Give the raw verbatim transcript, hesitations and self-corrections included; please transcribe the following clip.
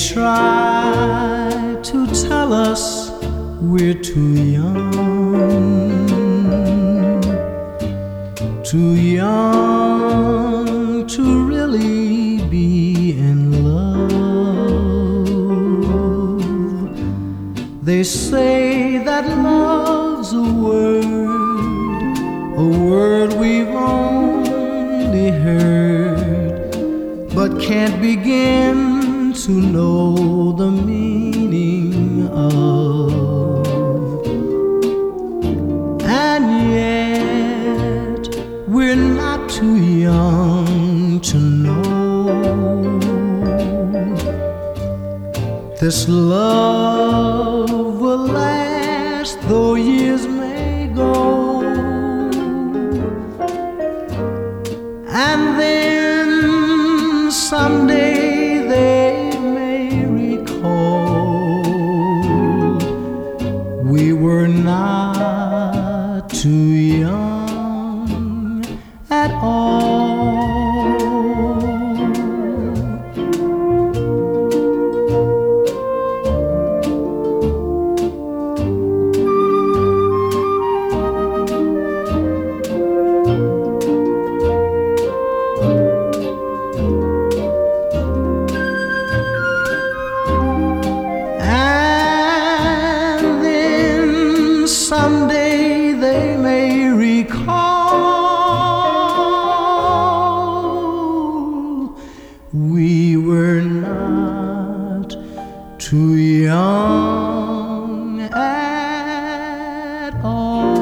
try to tell us we're too young, too young to really be in love. They say that love's a word, a word we've only heard, but can't begin to know the meaning of. And yet we're not too young to know this love will last though years may go. And then someday we were not too young at all. Someday they may recall we were not too young at all.